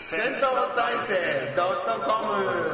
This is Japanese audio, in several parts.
戦闘体制.com。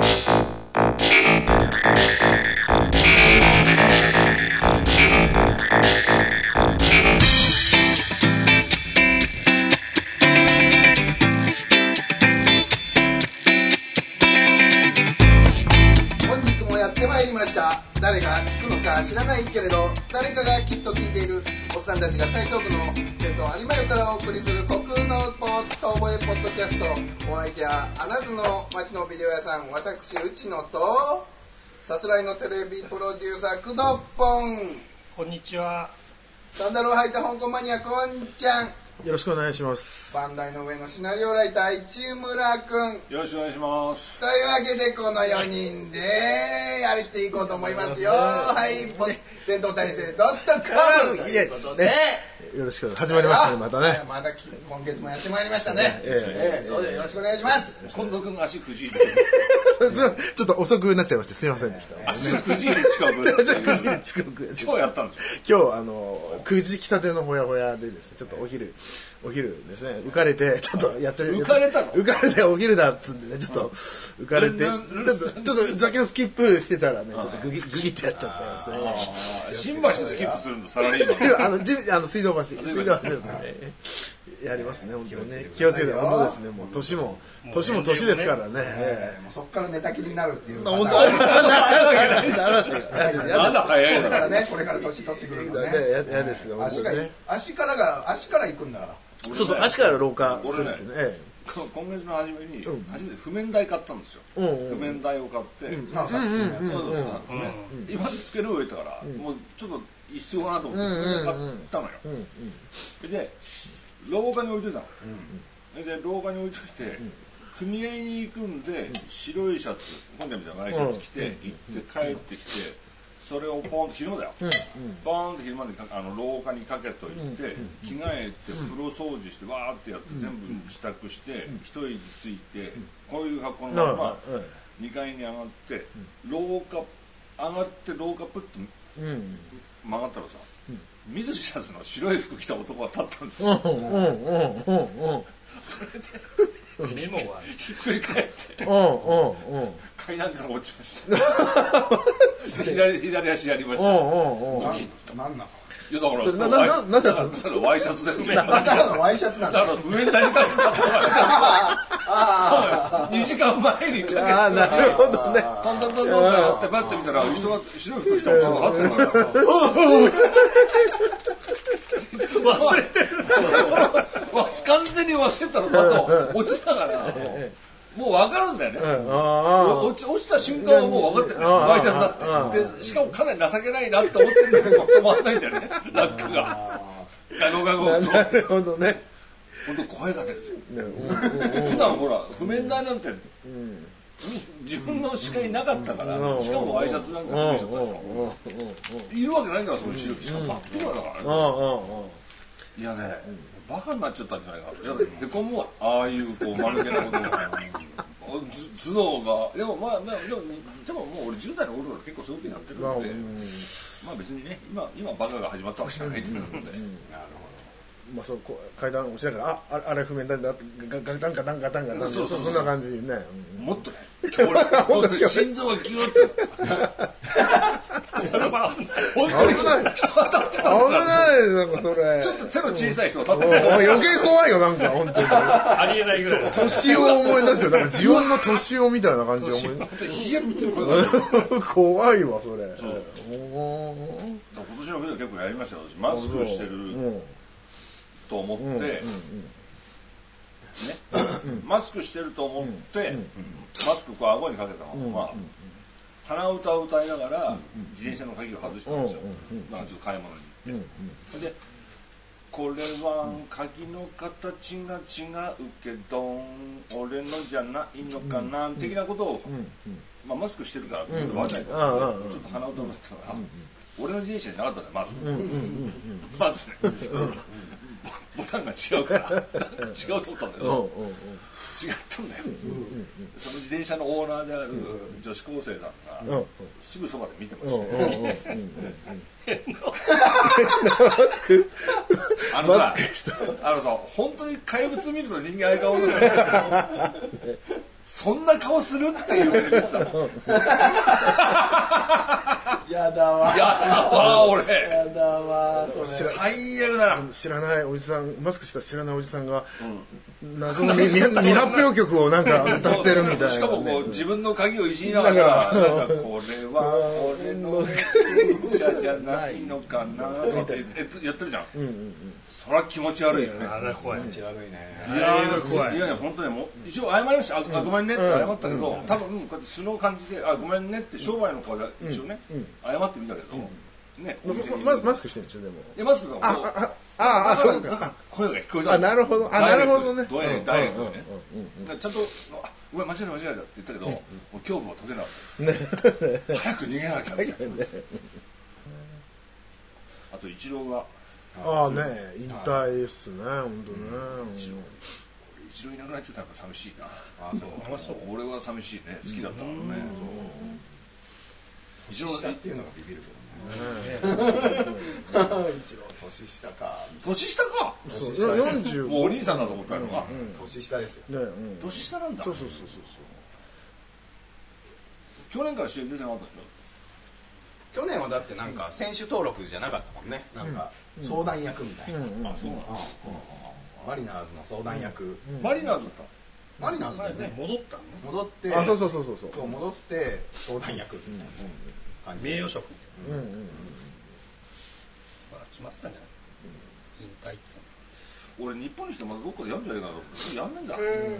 本日もやってまいりました。誰が聞くのか知らないけれど誰かがきっと聞いているおっさんたちが台東区の銭湯有馬湯からお送りする虚空のポッドボエポッドキャスト。お相手はあなたの街のビデオ屋さん、私内野とさすらいのテレビプロデューサーくどっぽん。 こんにちは。 サンダルを履いた香港マニアこんちゃん。 よろしくお願いします。 バンダイの上のシナリオライター市村くん。 よろしくお願いします。 というわけでこの4人でやっていこうと思いますよ。はい、戦闘体制.com ということで、 よろしく始まりましたね、またね。 また今月もやってまいりましたね。どうぞよろしくお願いします。 近藤君が足くじいてちょっと遅くなっちゃいましてすいませんでした。 足くじいて遅刻今日やったんですよ。 今日9時来たてのほやほやでですね、ちょっとお昼ですね、浮かれてちょっとやっちゃう。 浮かれたの？ 浮かれてお昼だっつんでね、ちょっと浮かれてちょっとザキのスキップしてたらね、ちょっとグギってやっちゃったんですね。 新橋スキップするんだ、サラリーマン。 水道橋ですね。やりますね、本当にね。気をつけて、本当ですね。もう年も年ですからね。 もうそっから寝たきりになるっていう。 遅い。まだ早いだろ。 ね、これから年取ってくるのね。 嫌ですよ。 足から行くんだから。 そう、足から廊下するってね。 今月の初めに譜面台買ったんですよ。譜面台を買って、今つける上たからもうちょっと必要かなと思って買ったのよ。で廊下に置いといたの。で廊下に置いといて組合に行くんで白いシャツ、今回みたいなワイシャツ着て行って帰ってきて、それをポンと昼間だよ、ポンと昼間で廊下にかけといて、着替えて風呂掃除してわーってやって全部支度して一息ついて、こういう格好のまま2階に上がって廊下上がって廊下プッと曲がったらさ、見ず知らずの白い服着た男が立ったんですよ。それでひっくり返って階段から落ちました。左足やりました。 何なの？ いやだからなんだったのワイシャツですよ。 だからのワイシャツなんだ。 だから譜面台にかけた2時間前にかけて、 なるほどね。 トントントントンってやってバッて見たら人が白い服着た人が立ってるから忘れてる。完全に忘れたのかと落ちたからもう分かるんだよね。落ちた瞬間はもう分かってる。ワイシャツだって。でしかもかなり情けないなって思ってるんだけど止まらないんだよね、落下が。ガゴガゴと。 なるほどね。 本当怖かったですよ。普段ほら譜面台なんて自分の視界なかったから、しかもワイシャツなんか着てたからいるわけないんだから、そういう白い。しかも真っ黒だからね。いやね、バカになっちゃったんじゃないか。へこむわ、ああいうこう間抜けなことが頭脳が。でももう俺10代の頃から結構そういうふうになってるので、まあ別にね、今バカが始まったわけじゃないというので。なるほど。 まあそう階段落ちながらあれ譜面台だってガタンガタンガタンガタン、そんな感じね。 もっとね、もっと心臓がギューって本当に人が立ってた。 危ない、なんかそれちょっと手の小さい人が立ってた。 余計怖いよ、なんか本当にありえないぐらい。 年を思い出すよ。なんか自分の年をみたいな感じで思い出す。怖いわそれ。 今年の冬は結構やりましたよ。私マスクしてると思ってね、マスクしてると思ってマスクこう顎にかけたまま鼻歌を歌いながら自転車の鍵を外したんですよ。なんかちょっと買い物に行って、でこれは鍵の形が違うけど俺のじゃないのかな的なことを、まあマスクしてるから分かんないからちょっと鼻歌を歌ったから、俺の自転車になかったんだよ、まずね。 ボタンが違うからなんか違うと思ったんだけど、違ったんだよ、その自転車のオーナーである女子高生さんがすぐそばで見てましたね。 マスクあのさ本当に怪物見ると人間相変わらずそんな顔するっていう目で見てたの。 やだわ俺やだわ最悪だな。 知らないおじさん、マスクした知らないおじさんが謎の未発表曲をなんか歌ってるみたいな、 しかもこう自分の鍵をいじりながらなんかこれは俺の電車じゃないのかなとかってやってるじゃん。そりゃ気持ち悪いよね。 あれ怖い。 気持ち悪いね。 いや本当にもう一応謝りました。ごめんねって謝ったけど、多分こうやって素の感じでごめんねって商売の顔で一応ね謝ってみたけどね。 マスクしてるんでしょでも。 マスクがそうか。 声が聞こえたんですよ。 なるほどなるほどね。 ダイレクトでね。ちゃんとごめん間違えたって言ったけど、もう恐怖は解けなかったです。早く逃げなきゃみたいな。あとイチローが引退っすね本当ね。 イチローいなくなっちゃったのが寂しいな。俺は寂しいね。好きだったもんね。 年下っていうのがビビるけどね。一郎年下か。 年下か。 40 もうお兄さんだと思ったのが年下ですよ。 年下なんだ。 そう。 去年から試合出てなかったでしょ。 去年はだってなんか選手登録じゃなかったもんね。なんか相談役みたいな。 そうなんだ。 マリナーズの相談役。 マリナーズだった。 マリナーズだよね。 戻ったのね。 戻って。 そう戻って相談役。 名誉職。決まってたんじゃない。引退って俺日本にしてまだどっかでやるんじゃないかなと思ってやんないんだ。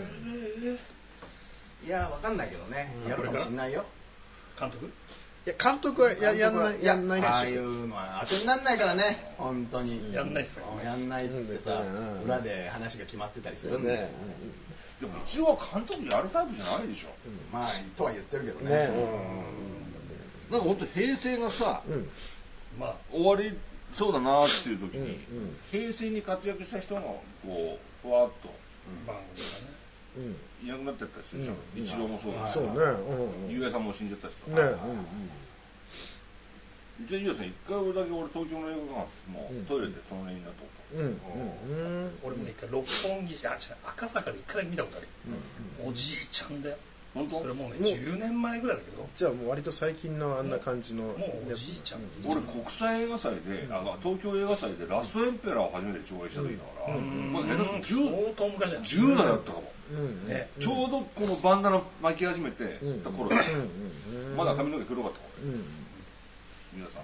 いやわかんないけどね。やるかもしんないよ。 監督？ いや監督はやんない。 ああいうのは当てになんないからね本当に。 やんないっすよ。 やんないっつってさ裏で話が決まってたりするんで。 でも一応は監督やるタイプじゃないでしょ。 まあとは言ってるけどね。 なんか本当平成がさ、 まあ終わりそうだなっていう時に平成に活躍した人がこうふわっと番組がね。 いなくなってったりするじゃん。イチローもそうだし、 そうね。 ゆうやさんも死んじゃったしさ。 ね。 じゃあゆうやさん一回俺だけ東京の映画館もトイレで隣になったこと。 俺も一回六本木赤坂で一回見たことある。おじいちゃんだよ。 本当？ それもうね10年前ぐらいだけど。 じゃあもう割と最近のあんな感じの。もうおじいちゃん。 俺国際映画祭で東京映画祭でラストエンペラーを初めて上映した時だから、まだ下手すると10代だったかも。ちょうどこのバンダナ巻き始めてた頃で、まだ髪の毛黒かった頃。皆さん。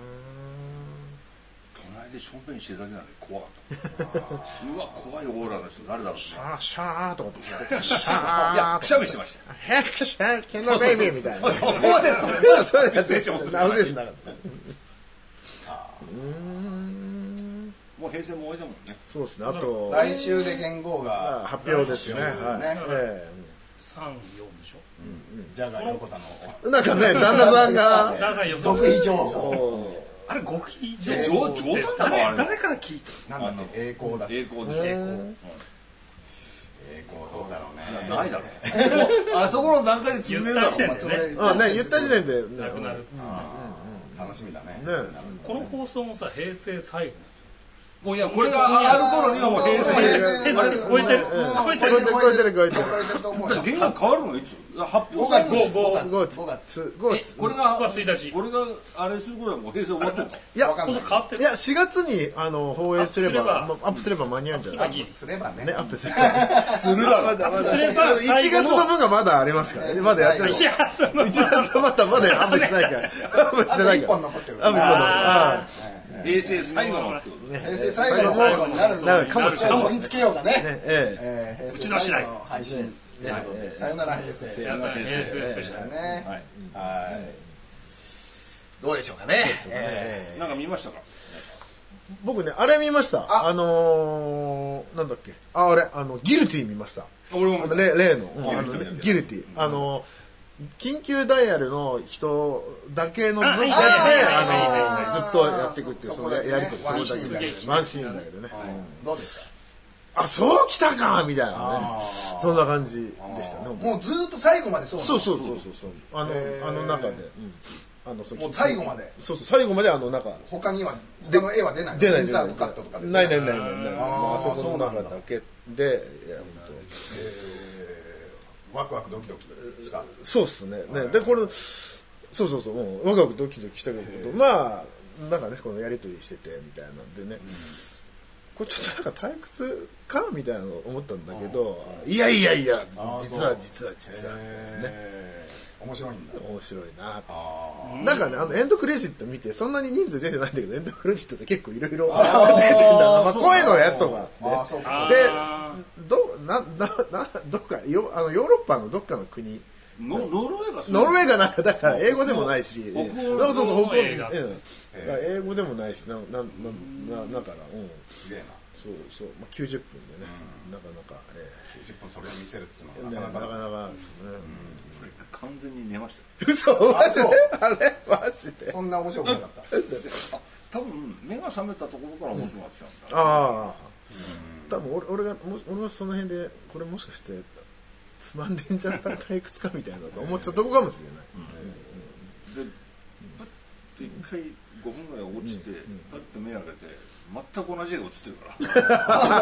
隣でションベンしてるだけなのに怖かった。うわ怖いオーラの人誰だろうね。 シャーとかっていやくしゃみしてました。 ヘクシャーケンのベイビーみたいな。 そこまで失礼します。もう平成も終わりだもんね。 そうですね。あと来週で元号が発表ですね。はい。 3、4でしょ。 ジャガー横田のなんかね旦那さんが極秘情報。 あれ極秘情報。 冗談だろあれ。 誰から聞いた？なんだって栄光だって。 栄光でしょ。 栄光どうだろうね。 ないだろ。あそこの段階で潰れるだろ。 言った時点でなくなる。 楽しみだね。 この放送もさ平成最後。 もういやこれが上がる頃にはもう平成超えてると思うよ。 言語変わるのいつ？発表 5月これが 5月1日。 これがあれする頃はもう平成終わってるの？ いや変わってる。 いや4月に放映すればアップすれば間に合うんじゃない？ アップすればね。 アップすればするだろ。 1月の分がまだありますからね。まだやってない。1月はまだアップしてないから。アップしてないから。 1本残ってる。 平成最後のってことね。 平成最後の放送になるのかもしれない。 取り付けようかね。 うちの次第。 配信。さよなら平成。 さよなら平成スペシャルね。はい。どうでしょうかね。 なんか見ましたか？ 僕ねあれ見ました。なんだっけ。あれギルティ見ました。 俺も例のギルティ緊急ダイヤルの人だけのやつで、ずっとやっていくっていう、そのやりとり、 ワンシーンだけどね。 ワンシーンだけどね。 どうでした？ あ、そう来たかみたいなね。そんな感じでしたね。 もうずっと最後までそう。 そう。あの中で。 もう最後まで。 そう、最後まで中。 他の絵は出ない。 出ない。 インサートカットとかで。 ない。あそこの中だけで、いや、 ワクワクドキドキした。 そうっすね。で、これ、そう、もうワクワクドキドキしたけど、まあ、なんかね、このやりとりしてて、みたいなんでね。これちょっと退屈かみたいなの思ったんだけど、いや、実は。ね。 面白いんだ。 面白いなと。なんかね、エンドクレジット見て、そんなに人数出てないんだけど、エンドクレジットって結構いろいろ出てんだな。まあ、声のやつとか。で、どっか、ヨーロッパのどっかの国。 ノルウェーがノルウェーがなんか、だから英語でもないし。 そう、 北欧英語でもないし、なんから、 すげえな。 そう、まあ、90分でね、なかなか、 90分それを見せるっていうのはなかなかですね。 完全に寝ました。 嘘、マジで？あれマジで？ そんな面白くなかった。 多分目が覚めたところから面白かったんですよ。 ああ。多分俺がその辺でこれもしかしてつまんでんじゃった退屈かみたいなと思ってたとこかもしれない。 で、パッと一回5分ぐらい落ちて、パッと目開けて。全く同じ絵が映ってるから。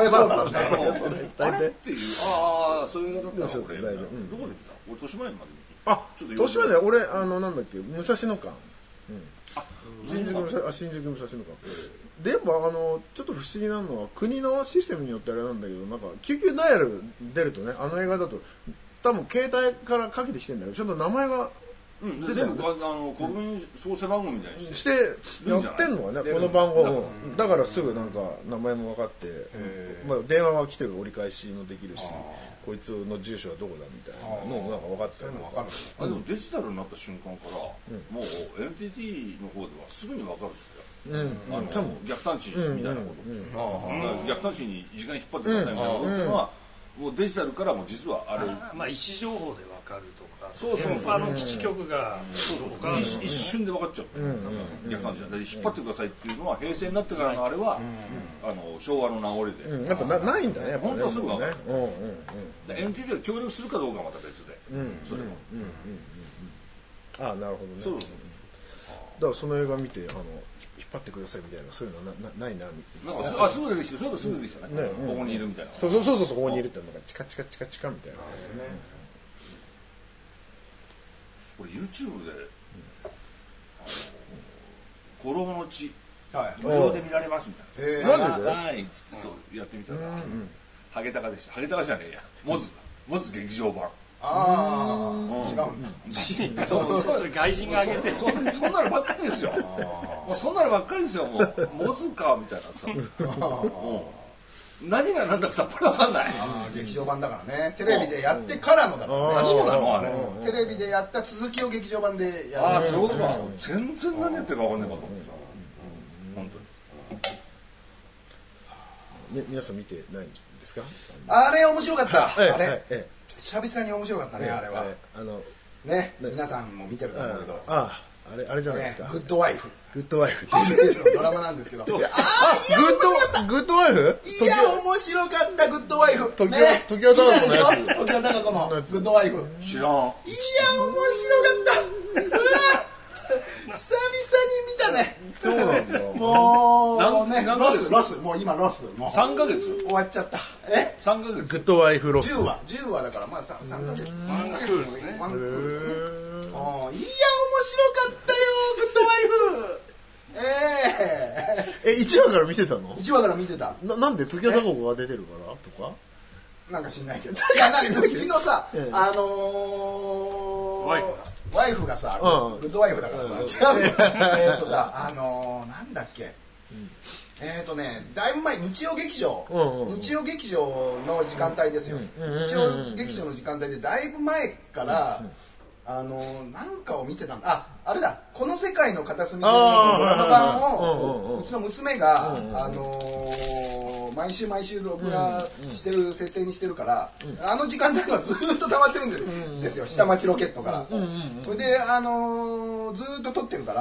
そうだね。 あれっていう、そういう映画だったら俺、どこで見た？俺、豊島園まで見た。豊島園で俺、なんだっけ、武蔵野館。新宿武蔵野館。で、やっぱちょっと不思議なのは、国のシステムによってあれなんだけど、なんか、救急ダイヤル出るとね、あの映画だと、多分携帯からかけてきてんだけど、ちょっと名前が、 全部国民創生番号みたいにしてやってんのかね、この番号。だからすぐなんか名前も分かって、まあ電話は来てる折り返しもできるし、こいつの住所はどこだみたいなのもなんか分かったりとか。 でもデジタルになった瞬間から、もう NTT の方ではすぐに分かるんですよ。多分逆探知みたいなこと。逆探知に時間引っ張ってくださいみたいなことっていうのは、もうデジタルからも実はあれ。 まあ位置情報で分かるとか。 そう基地局が一瞬で分かっちゃう。逆探知なんで引っ張ってくださいっていうのは平成になってからのあれは昭和の名残で。 やっぱないんだね。 本当はすぐ分かる。NTT が協力するかどうかはまた別で。それは。なるほどね。だからその映画見て引っ張ってくださいみたいなそういうのないなみたいな。 すぐ出てきて、そういえばすぐ出てきたね。ここにいるみたいな。 そうここにいるってなんかチカチカみたいな。 これ YouTube で古老の地無料で見られますみたいな。 マジで？ はいっつってそうやってみたらハゲタカでした。ハゲタカじゃねえや。モズ劇場版。 違うんだ。 そう外人が上げてそんなのばっかりですよ。もうそんなのばっかりですよ。もうモズかみたいなさ。何が何だかさっぱり分かんない。 劇場版だからね。テレビでやってからのだからね。 そうなのあれ。 テレビでやった続きを劇場版でやる。 そういうことか。全然何やってるか分かんないかと思ってさ。本当に。皆さん見てないんですか？ あれ面白かった。あれ久々に面白かったねあれは。ね皆さんも見てると思うけど。 あれじゃないですか。 グッドワイフ。 グッドワイフ。 ドラマなんですけど。グッドワイフ？ いや面白かったグッドワイフ。 時は貴子のやつ。 時は貴子のグッドワイフ。 知らん。 いや面白かった。久々に見たね。 そうなんだ。 もうねロスもう今ロスもう 3ヶ月終わっちゃった。 3ヶ月。 グッドワイフロス。 10話だからまあ3ヶ月。ワンクールね。いや面白かったよグッドワイフ。 1話から見てたの ？1話から見てた。 なんで時は貴子が出てるからとかなんか知んないけど。いや昨日さワイフがさグッドワイフだからさ違うさなんだっけだいぶ前日曜劇場の時間帯ですよ。日曜劇場の時間帯でだいぶ前からなんかを見てたんだ。あれだこの世界の片隅でドラマ版をうちの娘が毎週録画してる設定にしてるから、あの時間帯はずっと溜まってるんですよ、下町ロケットから。それでずっと撮ってるから、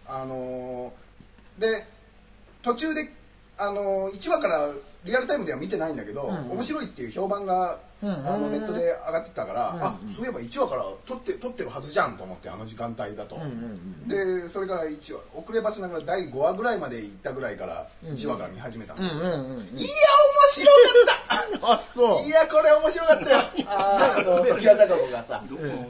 で途中で1話からリアルタイムでは見てないんだけど、面白いっていう評判がネットで上がってたから、そういえば1話から撮ってるはずじゃんと思って、あの時間帯だと。でそれから1話遅ればせながら第5話ぐらいまで行ったぐらいから1話から見始めたんだけど、いや面白かったあ、そう。いやこれ面白かったよ。時矢孝子がさ、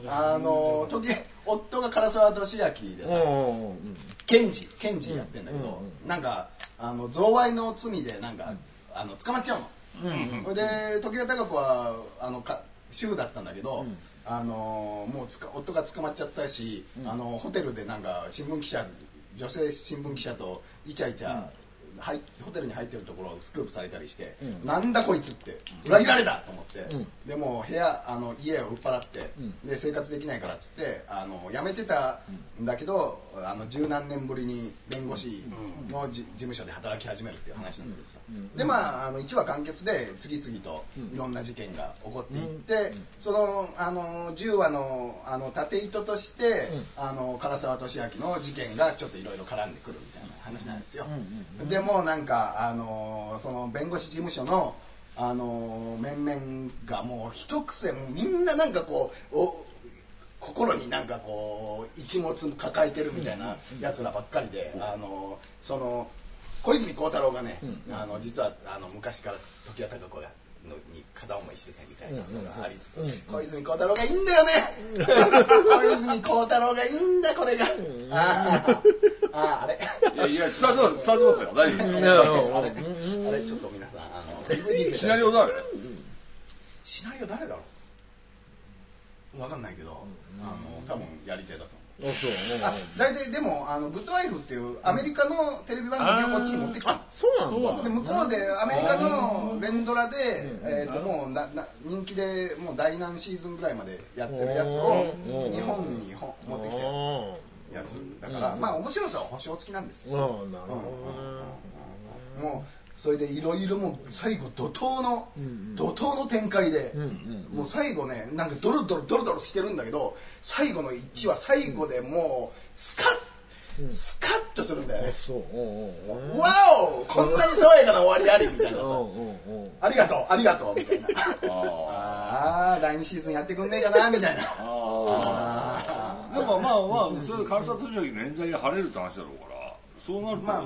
夫が唐沢寿明でさ、検事やってんだけど、なんか贈賄の罪でなんか捕まっちゃうの。それで時矢孝子は主婦だったんだけど、もう夫が捕まっちゃったし、ホテルでなんか女性新聞記者とイチャイチャ、ホテルに入ってるところをスクープされたりして、なんだこいつって裏切られたと思って、でも家を売っ払って、で生活できないからっつって辞めてたんだけど、十何年ぶりに弁護士の事務所で働き始めるっていう話なんだけどさ、でまあ1話完結で次々といろんな事件が起こっていって、その10話の縦糸として唐沢寿明の事件がちょっといろいろ絡んでくるみたいな話なんですよ。でもなんかその弁護士事務所の面々がもう一癖、もうみんななんかこう心になんかこう一物抱えてるみたいなやつらばっかりで、その小泉孝太郎がね、実は昔から時矢孝子に片思いしてたみたいなのがありつつ、小泉孝太郎がいいんだよね小泉孝太郎がいいんだこれがあれいや伝わってますよ、大丈夫ですよ。 あれちょっと皆さんシナリオ誰だろう、分かんないけど、多分やり手だと思う。大体でもグッドワイフっていうアメリカのテレビ番組をこっちに持ってきた。 そうなんだ。 で向こうでアメリカの連ドラでもう人気でもう第何シーズンぐらいまでやってるやつを日本に持ってきてるやつだから、まあ面白さは保証付きなんですよ。なるほど。もうそれでいろいろもう最後怒涛の展開で、もう最後ねなんかドロドロしてるんだけど、最後の1話最後でもうスカッとするんだよね。わおこんなに爽やかな終わりありみたいなさありがとうみたいな第2シーズンやってくんねえかなみたいな。 でもまあそれで唐沢寿明の冤罪が晴れるって話だろうから、そうなるとま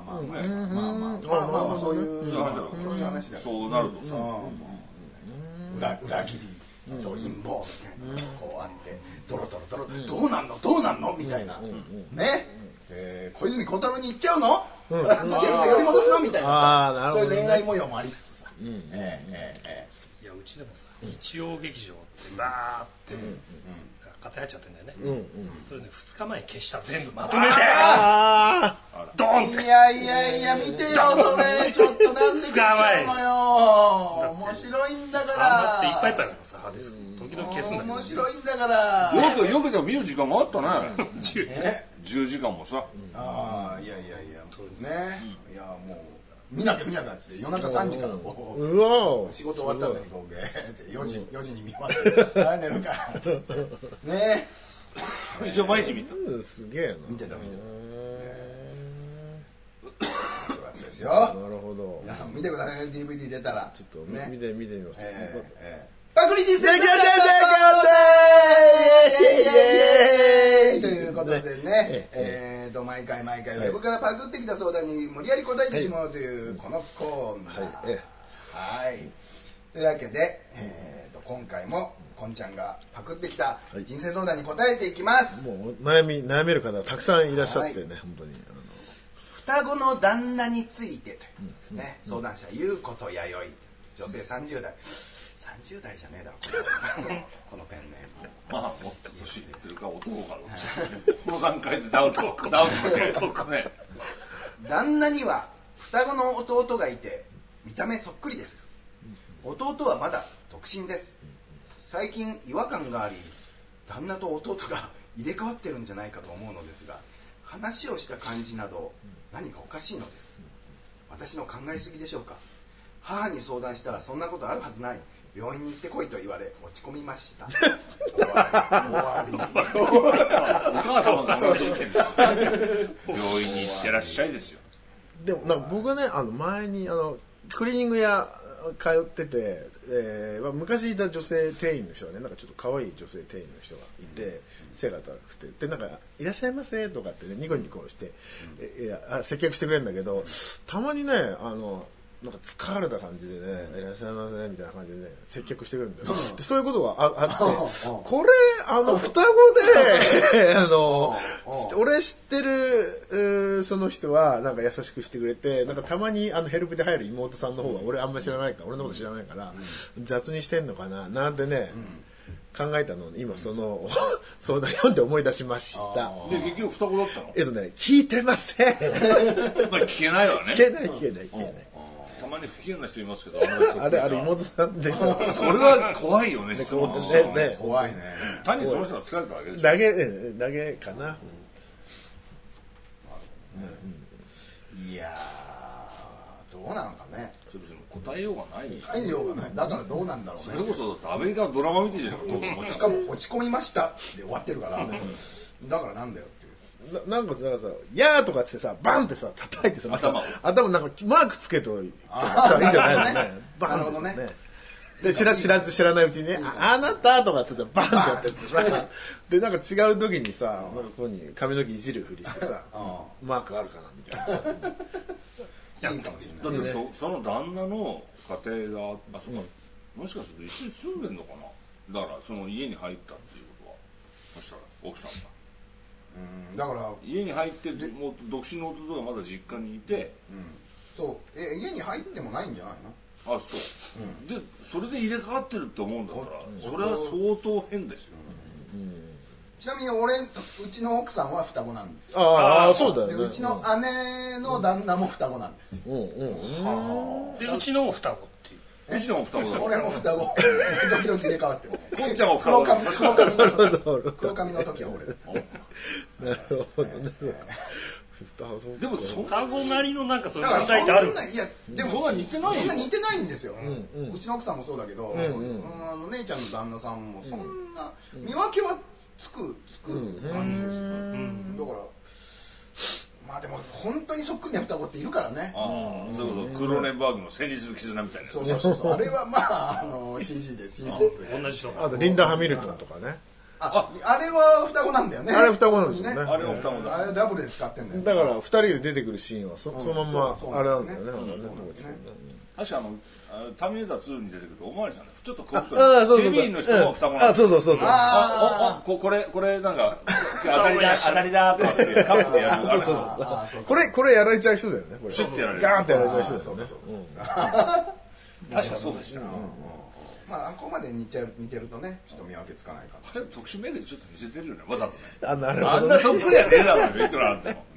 あそういう話だ。 そうなるとさ、 裏切りと陰謀みたいなこうあって、ドロどうなんのみたいなね。小泉孝太郎に行っちゃうの？年寄りと寄り戻すのみたいなさ、そういう恋愛模様もありつつさ。いやうちでもさ、日曜劇場ってバーって偏っちゃってんだよね。それで2日前消した全部まとめてドンって。 いや見てよそれちょっとなんで消しちゃうのよ。面白いんだから。 っていっぱいいっぱいだからさ、時々消すんだけど。 面白いんだから。 よくでも見る時間があったね。10時間もさ。 いやね、いやもう見なきゃって夜中3時からこう仕事終わったんだけど4時に見終わって寝るからっつってね。 一応毎日見た。 すげえな。 見てたそうなんですよ。 なるほど。 皆さん見てくださいね、 DVD 出たらちょっと見てみます。 パクリ人生ということでね、毎回ウェブからパクってきた相談に無理やり答えてしまうというこのコーナー。はいというわけで今回もこんちゃんがパクってきた人生相談に答えていきます。 もう悩める方たくさんいらっしゃってね、本当に双子の旦那についてというね、相談者ゆうことやよい、女性30代じゃねえだろこのペンネーム。 まあもっと年いってるか男かどっちこの段階でダウトね。 旦那には双子の弟がいて見た目そっくりです。弟はまだ独身です。最近違和感があり、旦那と弟が入れ替わってるんじゃないかと思うのですが、話をした感じなど何かおかしいのです。私の考えすぎでしょうか。 母に相談したらそんなことあるはずない、病院に行ってこいと言われ落ち込みました終わりお母様が同じ意見です病院に行ってらっしゃいですよ。 でもなんか僕はね前にクリーニング屋通ってて、昔いた女性店員の人がねなんかちょっと可愛い女性店員の人がいて、背が高くてでなんかいらっしゃいませとかってねニコニコして、接客してくれるんだけどたまにねなんか疲れた感じでねいらっしゃいませみたいな感じでね接客してくれるんだよ、でそういうことがあってこれ双子で俺知ってるその人はなんか優しくしてくれてなんかたまにヘルプで入る妹さんの方は俺あんま知らないから俺のこと知らないから雑にしてんのかななんてね、考えたのに今その相談読んで思い出しました。 で結局双子だったの？ 聞いてません。 まあ聞けないわね。 聞けない。 たまに不機嫌な人いますけど、 あれ妹さんでしょ。 それは怖いよね。質問ね怖いね。 単にその人が疲れただけでしょ。 だけかな。 いやーどうなのかね。 それ別に答えようがない。 だからどうなんだろうね。 それこそアメリカのドラマ見てるじゃん。 しかも落ち込みましたで終わってるから。だからなんだよっていう。 なんかさ、やーとかってさ、バンってさ、叩いてさ、頭なんかマークつけといてさ、いいんじゃないのね。バンってね。で、知らないうちにね、あなたとかってさ、バンってやってさ、で、なんか違う時にさ、なんかここに髪の毛いじるふりしてさ、マークあるかなみたいなさ。 いいかもしれない。だってその旦那の家庭が、もしかすると一緒に住んでんのかな。だからその家に入ったっていうことは、そしたら奥さんが。 だから家に入ってもう独身の弟がまだ実家にいて、 そう家に入ってもないんじゃないの？あ、そう、でそれで入れ替わってるって思うんだったらそれは相当変ですよ。 ちなみにうちの奥さんは双子なんですよ。 ああそうだよね。 うちの姉の旦那も双子なんですよ。 でうちのも双子っていう。 うちのも双子だ。 俺も双子。時々入れ替わってる。 こんちゃんも双子だ。 黒髪の時は俺。 なるほどね。 でも双子なりのなんかそういう問題ってある。 いやでもそんな似てないんですよ。うちの奥さんもそうだけど、姉ちゃんの旦那さんもそんな見分けはつく感じですよ。だからまあでも本当にそっくりな双子っているからね。 それこそクローネンバーグの戦慄する絆みたいな。 そうあれはまあCG です。 同じ人。 あとリンダ・ハミルトンとかね。 あれは双子なんだよね。 あれ双子なんですよね。 あれは双子だ。 あれダブルで使ってんだよ。 だから2人で出てくるシーンはそのままあれなんだよね。 確かターミネーター2に出てくるとおまわりさんちょっとコントケビンの人も双子なんです。 そうこれなんか当たりだとかってカップでやる。 これやられちゃう人だよね。 シュッてやられる。 ガーンってやられちゃう人だよね。 確かそうでした。 まああこまで似てるとねちょっと見分けつかないから。 特殊メイクでちょっと似せてるよねわざとね。 なるほど。 あんなそっくりやねえだろねいくらあっても。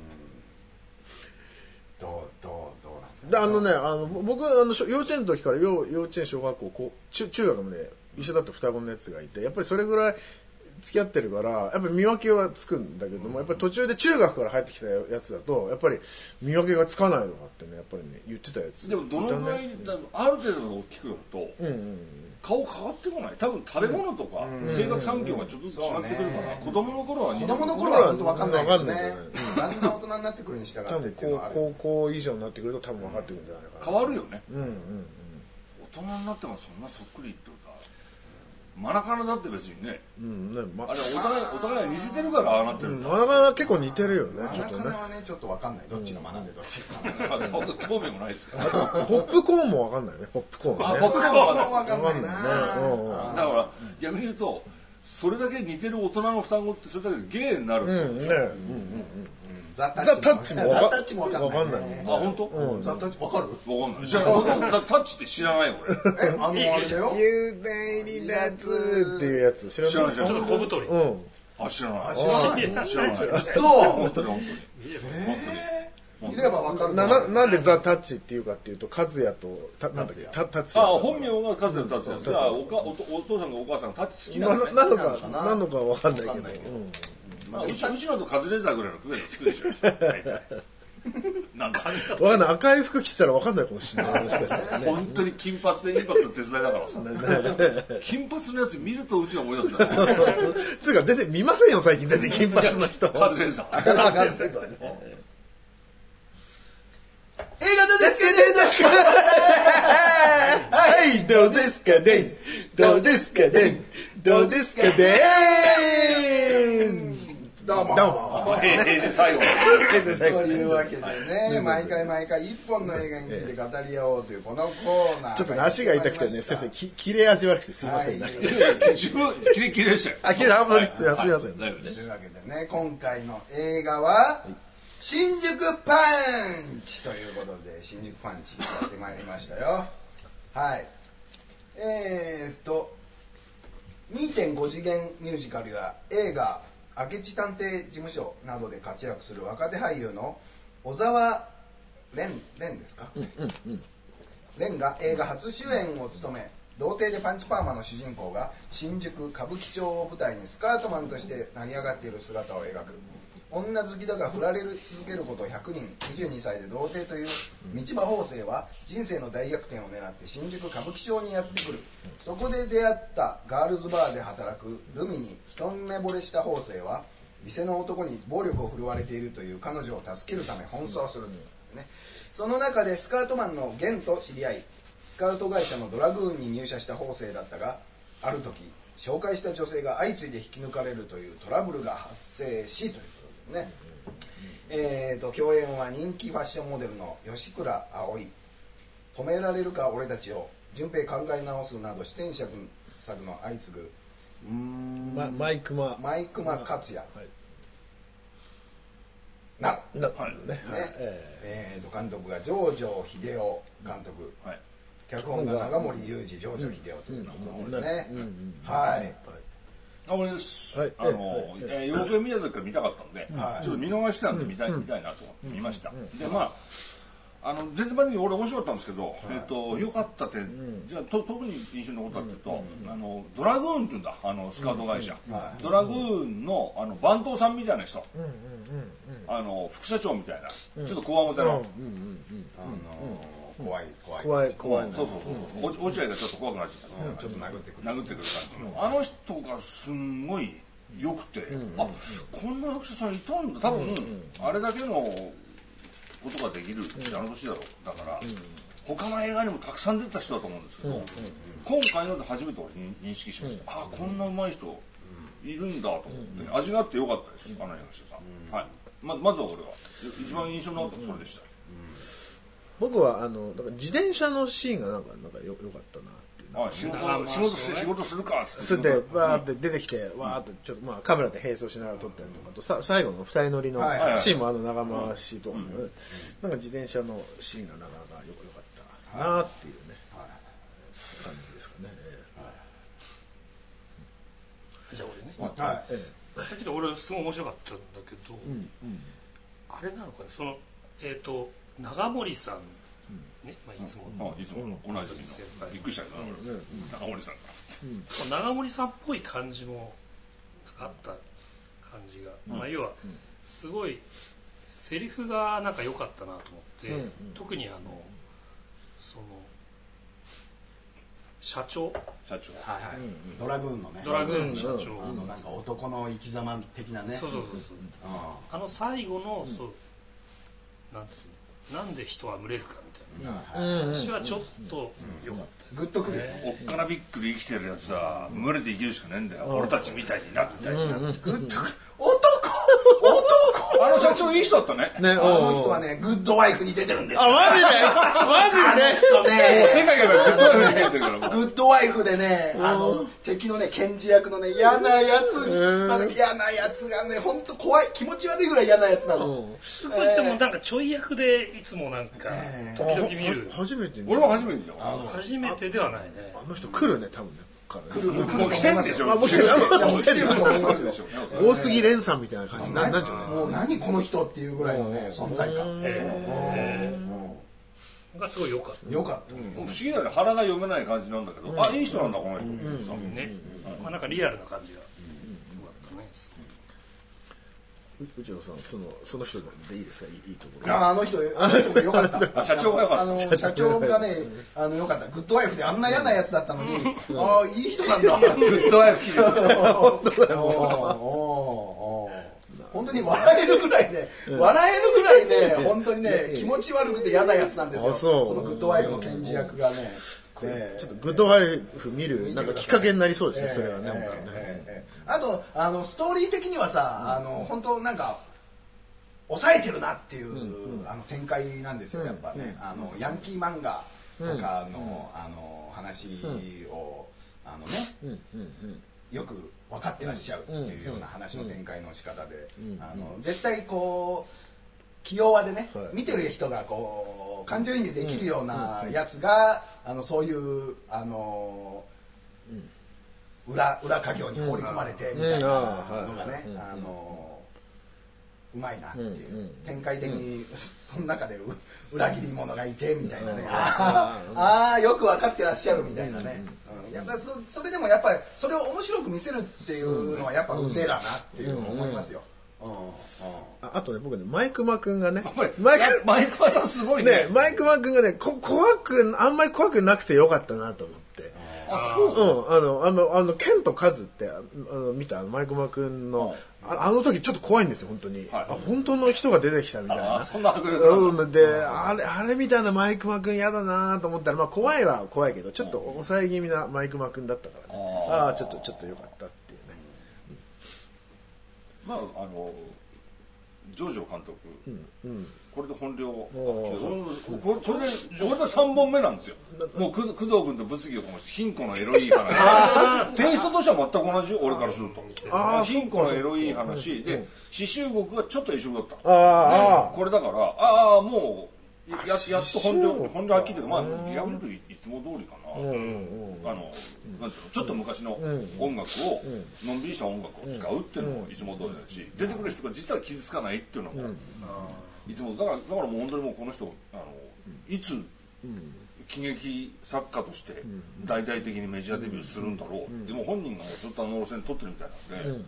どうなんですか。 僕幼稚園の時から幼稚園小学校中学まで一緒だった双子のやつがいてやっぱりそれぐらい付き合ってるからやっぱり見分けはつくんだけどもやっぱり途中で中学から入ってきたやつだとやっぱり見分けがつかないのかってねやっぱりね言ってたやつ。 でもどのぐらいある程度の大きくなると顔変わってこない。多分食べ物とか生活環境がちょっとずつ違ってくるから子供の頃は本当分かんないけどね。だんだん大人になってくるに従ってっていうのはある。 高校以上になってくると多分分かってくるんじゃないかな。 変わるよね。大人になってもそんなそっくりってことはマナカナだって別にね。あれお互い似せてるからああなってる。 マナカナ結構似てるよね。 マナカナはねちょっと分かんない。どっちがマナでどっちがマナ。 そう興味もないですから。 ポップコーンも分かんないね。ポップコーン。 ポップコーンは分かんないな。 だから逆に言うとそれだけ似てる大人の双子ってそれだけゲイになるってことでしょ。 ザ・タッチも分かんない。 あ本当？ ザ・タッチ分かる？ 分かんない。知らない。タッチって知らない俺。 あれだよ。 You daily that's っていうやつ知らない。 ちょっと小太り。 あ知らない。 知らない。そう。 本当に。 いれば分かる。 なんでザ・タッチっていうかっていうと和也となんだっけ達也。 本名が和也と達也。じゃあお父さんがお母さんがタッチ好きなんだね。 何のか分かんないけど。 うちのとカズレーザーぐらいの区別つくでしょ。 なんかわかんない、赤い服着てたらわかんないかもしれない。もしかしたらね。 本当に金髪でインパクト手伝いだからさ金髪のやつ見るとうちが思い出すんだよつうか全然見ませんよ最近、全然金髪の人。 カズレーザー映画どうですかね。 はい、どうですかね。どうですかね。どうですかね。 どうも。 最後というわけでね、毎回一本の映画について語り合おうというこのコーナー。 ちょっと足が痛くてね、すみません、切れ味悪くてすみません。 自分キレキレでしたよ。 あ、切れ、あんまりすみません。 大丈夫でというす。 わけでね、今回の映画は、新宿パンチということで、新宿パンチやってまいりましたよ。はい。2.5 次元ミュージカルや映画、明智探偵事務所などで活躍する若手俳優の小沢蓮ですか、蓮が映画初主演を務め、童貞でパンチパーマの主人公が新宿歌舞伎町を舞台にスカートマンとして成り上がっている姿を描く。女好きだが振られ続けること100人、22歳で童貞という道場法政は人生の大逆転を狙って新宿歌舞伎町にやってくる。そこで出会ったガールズバーで働くルミに一目惚れした法政は、店の男に暴力を振るわれているという彼女を助けるため奔走する、その中でスカートマンのゲンと知り合い、スカウト会社のドラグーンに入社した法政だったが、ある時紹介した女性が相次いで引き抜かれるというトラブルが発生し、ということですね。共演は人気ファッションモデルの吉倉葵、止められるか俺たちを、順平考え直すなど出演作の相次ぐマイクマ克也などね、監督が城城秀夫監督、脚本が長森裕二、城城秀夫ということですね。はい。 俺予告見た時から見たかったので、ちょっと見逃してたんで見たいなと思って見ました。で全体的に俺面白かったんですけど、良かった点、じゃあ特に印象に残ったっていうと、ドラグーンっていうんだ、スカウト会社、ドラグーンの番頭さんみたいな人、副社長みたいな、ちょっとこわもての怖いそう落合がちょっと怖くなっちゃった、 ちょっと殴ってくる感じのあの人がすんごい良くて、こんな役者さんいたんだ、多分あれだけのことができるあの年だろう、だから他の映画にもたくさん出た人だと思うんですけど、今回ので初めて俺認識しました。こんな上手い人いるんだと思って味があって良かったです、あの役者さん。はい、まずは俺は一番印象に残ったのはそれでした。 僕はだから自転車のシーンがなんか良かったなっていう。 仕事するかっつってバーって出てきてわーってちょっとカメラで並走しながら撮ったりとかと、最後の2人乗りのシーンも長回しとかね、なんか自転車のシーンがなかなか良かったなっていうね感じですかね。 じゃあ俺すごい面白かったんだけど、あれなのかね、その長森さんね、いつも同じびっくりしたけど長森さん長森さんっぽい感じもあった感じが、要はすごいセリフがなんか良かったなと思って、特にその社長ドラグーンのね、 ドラグーン社長なんか男の生き様的なね、 そう最後のなんで人は群れるかみたいな話はちょっと良かったです。 グッとくる。 おっかなびっくり生きてるやつは群れて生きるしかねえんだよ、俺たちみたいになみたいな。グッとくる。あの社長いい人だったね。 あの人はね、グッドワイフに出てるんですよ。 マジで世界がグッドワイフに出てるから。 グッドワイフでね、敵のね、検事役のね、嫌なやつに、嫌なやつがね、本当怖い、気持ち悪いぐらい嫌なやつなの。 でもなんかちょい役でいつもなんか時々見る。 俺は初めてだよ。 初めてではないね。 あの人来るね、多分ね。 もう来てんでしょ。 多杉蓮さんみたいな感じなんじゃない。 もう何この人っていうぐらいのね、存在感がすごい良かった。 不思議だよね、腹が読めない感じなんだけど、いい人なんだこの人ね。なんかリアルな感じが良かったね。 内野さん、その人でいいですか？いいところ。 あの人も良かった。 社長が良かった。 社長がね、良かった。グッドワイフであんな嫌なやつだったのに、ああ、いい人なんだ。 グッドワイフ記事です本当に笑えるぐらいね、本当にね、気持ち悪くて嫌なやつなんですよ。そのグッドワイフの検事役がね。 ちょっとグッドワイフ見るなんかきっかけになりそうですね、それはね。 あとストーリー的にはさ、本当なんか抑えてるなっていう展開なんですよ、やっぱね。ヤンキー漫画とかの話をよく分かってらっしゃるっていうような話の展開の仕方で、絶対こう気弱でね、見てる人がこう感情移入できるようなやつがそういう裏家業に放り込まれてみたいなのがね、うまいなっていう、展開的にその中で裏切り者がいてみたいなね、ああよく分かってらっしゃるみたいなね。やっぱそれでもやっぱりそれを面白く見せるっていうのはやっぱ腕だなっていうのを思いますよ。 あとね、僕ね、マイクマくんがね、 マイクマさんすごいね。 マイクマくんがね、あんまり怖くなくてよかったなと思って。 あ、そう。 ケンとカズって見たマイクマくんのあの時ちょっと怖いんですよ、本当に。本当の人が出てきたみたいな。 そんな迫力で、あれみたいなマイクマくん嫌だなと思ったら、まあ怖いは怖いけど、ちょっと抑え気味なマイクマくんだったからね。ちょっとよかったっていうね。 まあジョージョ監督、これで本領、これで3本目なんですよ。もう工藤君と物議を醸して貧困のエロい話。テイストとしては全く同じよ、俺からすると。貧困のエロい話で、刺繍国がちょっと一緒だった。これだから、もうやっと本領発揮というか、まあ逆に言うといつも通りかな。なんていうの、ちょっと昔の音楽をのんびりした音楽を使うっていうのもいつも通りだし、出てくる人が実は傷つかないっていうのもいつもだからもう本当にもうこの人いつ喜劇作家として大々的にメジャーデビューするんだろう。でも本人がもうずっと路線取ってるみたいなんで。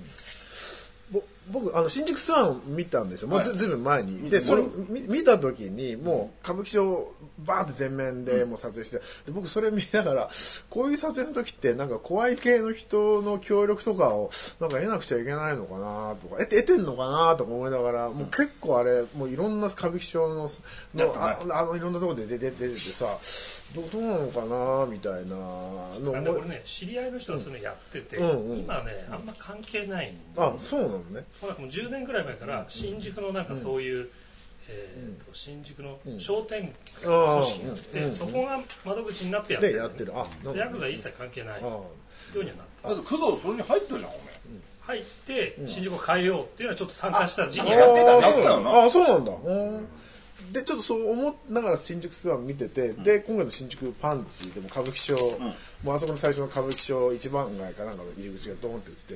僕新宿スワンを見たんですよ、もうずいぶん前に。でそれ見た時にもう歌舞伎町バーって全面でもう撮影して、で僕それ見ながら、こういう撮影の時ってなんか怖い系の人の協力とかをなんか得なくちゃいけないのかなとか、得てんのかなとか思いながら、もう結構あれもういろんな歌舞伎町のいろんなところで出ててさ、どうなのかなみたいなの。 でもね、知り合いの人がそれやってて、今ねあんま関係ないんで。 そうなのね。 もう10年くらい前から新宿のなんかそういう、新宿の商店組織があって、そこが窓口になってやってる。ヤクザ一切関係ないようにはなって。 だって工藤それに入ったじゃん、お前。 入って新宿を変えようっていうのはちょっと参加した時期がやってたよな。 そうなんだ。でちょっとそう思いながら新宿スワン見てて、で今回の新宿パンチでも歌舞伎町、もうあそこの最初の歌舞伎町一番街かなんかの入り口がドーンって映って、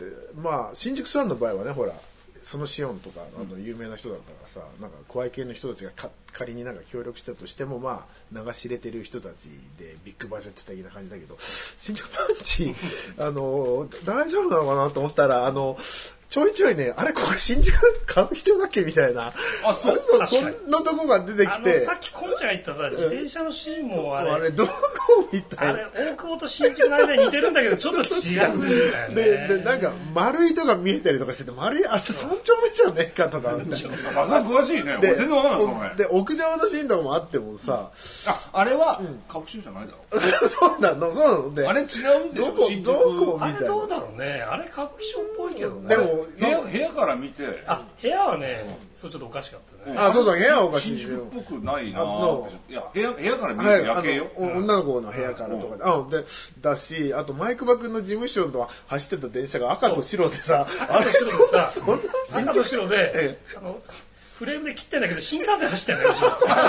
でまあ新宿スワンの場合はね、ほらそのシオンとか有名な人だったからさ、なんか怖い系の人たちが仮になんか協力したとしても、まあ流し入れてる人たちでビッグバジェット的な感じだけど、新宿パンチ大丈夫なのかなと思ったら、ちょいちょいね、あれここ新宿歌舞伎町だっけみたいな、こんなとこが出てきて、 さっきこんちゃんが言ったさ、自転車のシーンもあれどこみたいな、 あれ大久保と新宿の間に似てるんだけどちょっと違うんだよね。 でなんか丸いとか見えたりとかしてて、丸いあれ3丁目じゃねえかとかみたいな。 さすが詳しいね。全然わかんないそのね。 で屋上のシーンとかもあってもさ、 あれは歌舞伎町じゃないだろ。 そうなので、 あれ違うんでしょ。新宿あれどうだろうね。あれ歌舞伎町っぽいけどね。 でも部屋から見て、 部屋はね、そうちょっとおかしかったね。 そう部屋はおかしい。 新宿っぽくないな。いや部屋から見る夜景よ。 女の子の部屋からとかでだし、あとマイクバ君の事務所と走ってた電車が赤と白でさ、 赤と白でフレームで切ってんだけど新幹線走ってんだよ。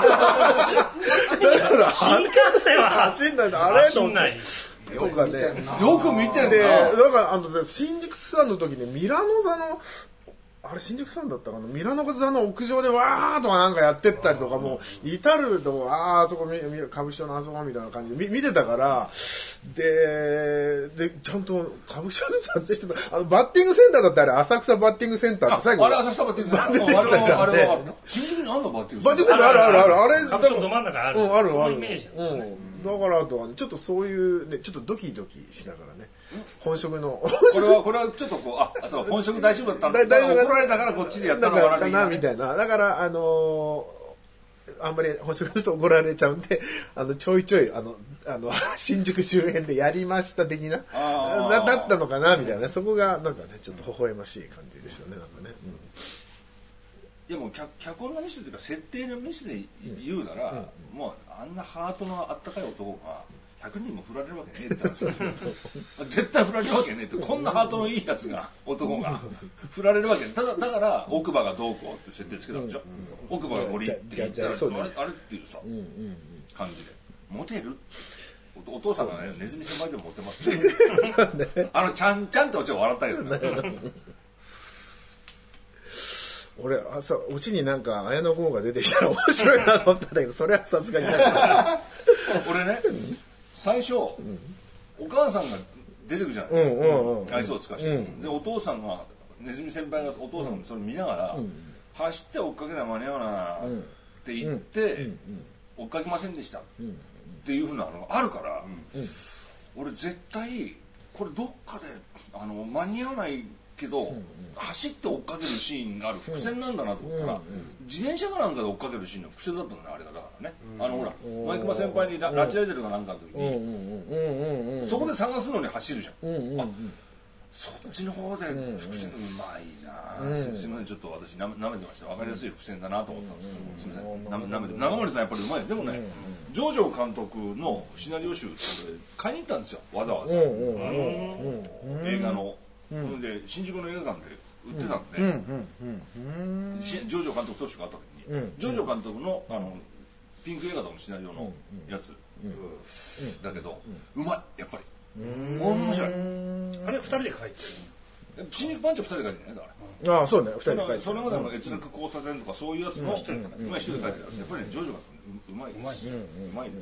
新幹線は走んないんだ、あれ走んない。 とかね、 よく見てんだから新宿スワンの時にミラノ座のあれ新宿スワンだったかな、ミラノ座の屋上でわーとかなんかやってったりとか、もう至るとあそこ歌舞伎町のあそこみたいな感じで見てたから、ででちゃんと歌舞伎町で撮影してたバッティングセンターだってあれ浅草バッティングセンターって最後あれ浅草バッティングセンターあれは新宿にあんのバッティングセンターあれ歌舞伎町ど真ん中あるそういうイメージだだからあとはちょっとそういうねちょっとドキドキしながらね本職のこれはちょっとこうそう本職大丈夫だったんだ怒られたからこっちでやったのかなみたいなだからあんまり本職だと怒られちゃうんでちょいちょい新宿周辺でやりました的なだったのかなみたいなそこがなんかねちょっと微笑ましい感じでしたねなんかね、 いやもう脚本のミスというか設定のミスで言うなら、もうあんなハートのあったかい男が100人も振られるわけねえって話絶対振られるわけねえってこんなハートのいいやつが男が振られるわけねだから奥歯がどうこうって設定つけたんでしょ、奥歯がゴリって言ったらあれっていうさ、感じでモテるお父さんがねネズミ先輩でもモテますねちゃんっておち笑ったけどね俺朝うちになんか綾野剛が出てきたら面白いなと思ったんだけどそれはさすがにない俺ね最初、お母さんが出てくるじゃないですか、愛想を尽かして、でお父さんがネズミ先輩がお父さんがそれ見ながら、走って追っかけな間に合わなって言って、追っかけませんでしたっていうふうなのがあるから、俺絶対これどっかで間に合わないけど、走って追っかけるシーンがある伏線なんだなと思ったら、自転車かなんかで追っかけるシーンの伏線だったのねあれがだからねほらマイクマ先輩に拉致られてるかなんかの時にそこで探すのに走るじゃん、そっちの方で伏線うまいな、すみませんちょっと私なめてました分かりやすい伏線だなと思ったんですけど、すみませんなめて長森さんやっぱりうまいですでもね、ジョジョ監督のシナリオ集って買いに行ったんですよわざわざ映画ので新宿の映画館で売ってたんで、ジョジョ監督特集があった時に、ジョジョ監督のピンク映画のシナリオのやつだけど、うまいやっぱり面白い。 あれ2人で書いてる新宿パンチは2人で書いてるねだから。 ああそうね2人で書いてる。 それまでの閲楽交差点とかそういうやつの一人で書いてるやつやっぱりねジョジョがうまいですうまいです。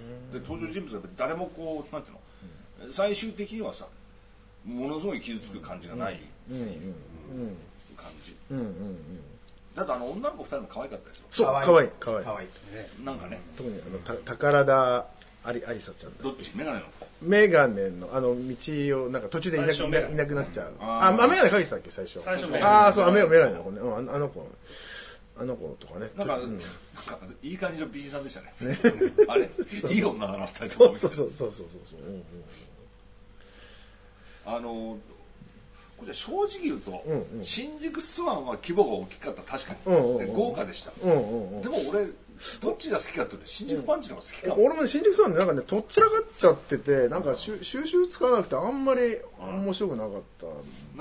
で登場人物は誰もこうなんていうの最終的にはさものすごい傷つく感じがないっていう感じ。だって女の子2人も可愛かったですよ。 そう可愛いなんかね特に宝田ありさちゃんどっちメガネの子メガネの道をなんか途中でいなくなっちゃう。メガネかけてたっけ最初。ああそうメガネの子ね。あの子とかね。 なんかいい感じの美人さんでしたね。あれいい女だな2人とも。 そう。 これ正直言うと、新宿スワンは規模が大きかった確かに、豪華でした。でも俺どっちが好きかっていうと新宿パンチの方が好きかも。 俺も新宿スワンでなんかねとっちらかっちゃっててなんか収集つかなくてあんまり面白くなかった。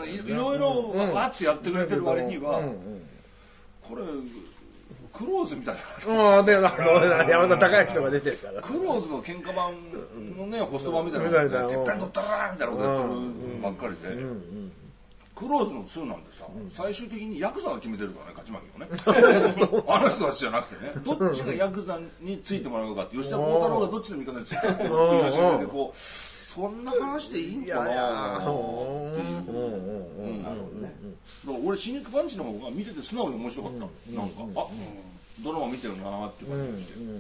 いろいろわってやってくれてる割にはこれクローズみたいな。 で山田孝之とか出てるから。 クローズの喧嘩版のねホスト版みたいなのでてっぺん取ったらみたいなことやってるばっかりで。クローズの2なんてさ、最終的にヤクザが決めてるからね勝ち負けをねあの人たちじゃなくてねどっちがヤクザについてもらうかって吉田鋼太郎がどっちの味方についてるかっていう話が出てこうそんな話でいいんかなっていうだから俺新宿パンチの方が見てて素直に面白かった、なんかドラマ見てるなーっていう感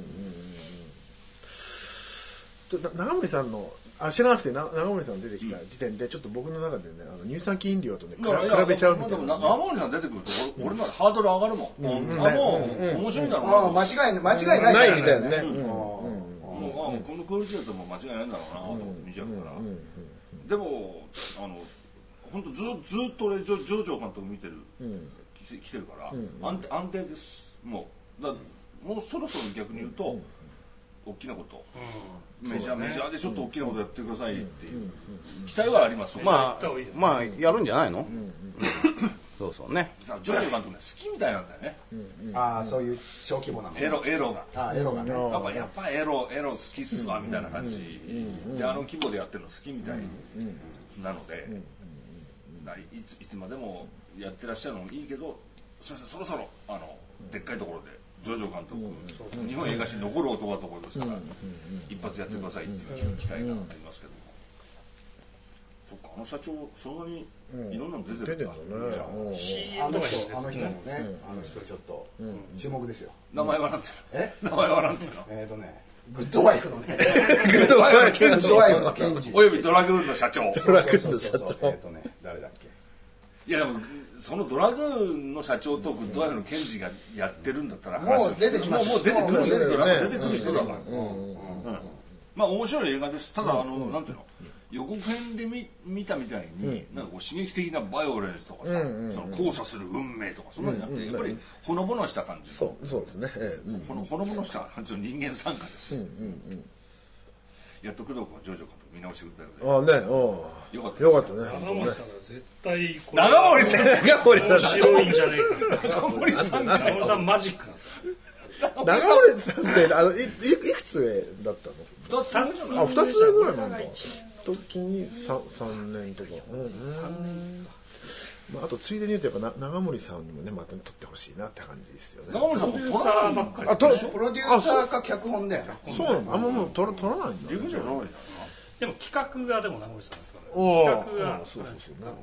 じがして、 長森さんの知らなくて長森さん出てきた時点でちょっと僕の中でね乳酸菌飲料とね比べちゃうみたいな。 長森さん出てくると俺のハードル上がるもん。もう面白いんだろうな。 間違いないみたいなね。 このクオリティだともう間違いないんだろうなと思って見ちゃうから。でも本当ずっと俺ジョジョ監督見てる来てるから安定です。もうそろそろ逆に言うと大きなことメジャーでちょっと大きなことやってくださいっていう期待はありますね。 まあやるんじゃないの。そうね。 ジョジョ監督ね好きみたいなんだよね。 ああそういう小規模なの。 エロが。 エロがね。 やっぱエロ好きっすわみたいな感じで規模でやってるの好きみたいなのでいつまでもやってらっしゃるのもいいけどすみませんそろそろでっかいところで。ジョジョ監督、日本映画史に残る男だと思いますから、一発やってくださいっていう期待がありますけども。 の社長そんなにいろんなの出てるんだね。 CM とかあの人もね、あの人ちょっと注目ですよ。 名前はなんていうの？名前はなんていうの？ グッドワイフのね。 グッドワイフのケンジ。グッドワイフのケンジ。 およびドラグーンの社長。 ドラグーンの社長。 誰だっけ？ いやでもそのドラグーンの社長とグッドワイフのケンジがやってるんだったらもう出てきます。 もう出てくる出てくる人だから。まあ面白い映画です。ただなんていうの？予告編で見たみたいになんかこう刺激的なバイオレンスとかさ、その交差する運命とかそんなのやってやっぱりほのぼのした感じ。 そうですね。 ほのぼのした感じの人間参加です。やっと工藤君はジョジョ監督見直してくれたよね。よかったね。 長森さんが絶対これ長森さん面白いんじゃねえか。 長森さんマジックなんですよ。 長森さんっていくつ上だったの？2つ上ぐらいなんだ。時に3年とか。あとついでに言うとやっぱ長森さんにもねまた撮ってほしいなって感じですよね。 長森さんも撮らないばっかり。 プロデューサーか脚本だよね。 そうなの。あんまもう撮らないんだ。 自分じゃ撮らないんだ。 でも企画がでも長森さんですからね。企画がそうね。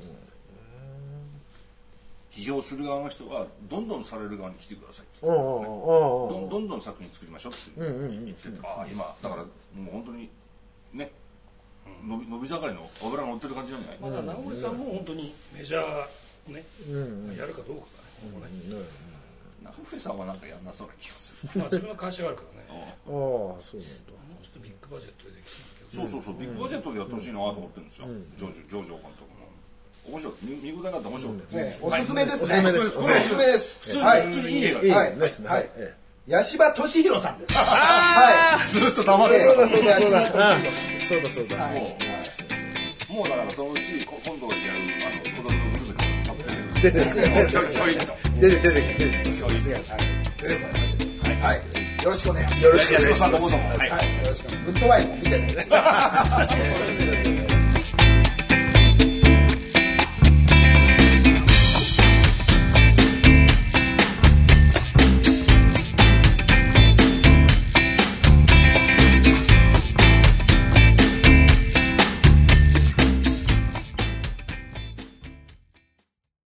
批評する側の人はどんどんされる側に来てくださいって言って、どんどん作品作りましょうって言ってて、今だからもう本当にね伸び盛りの脂が乗ってる感じじゃない。 まだ長森さんも本当にメジャーねやるかどうかだね。 長森さんはなんかやんなそうな気がする。 自分の会社があるからね。 そうなんだ。 もうちょっとビッグバジェットでできるけど。そうビッグバジェットでやってほしいなと思ってるんですよ。ジョジョ監督も。面白い。見応えがあって面白い。 おすすめですね。おすすめです。 普通にいい映画です。 はい。八柴俊弘さんです。 ずっと黙ってる。 そうだ。 もうだからそのうち今度やる子供のグルメが多分出てくる。 出てきます。 はい。よろしくお願いします。 よろしくお願いします。 はい。よろしく。グッドワイフも見てね。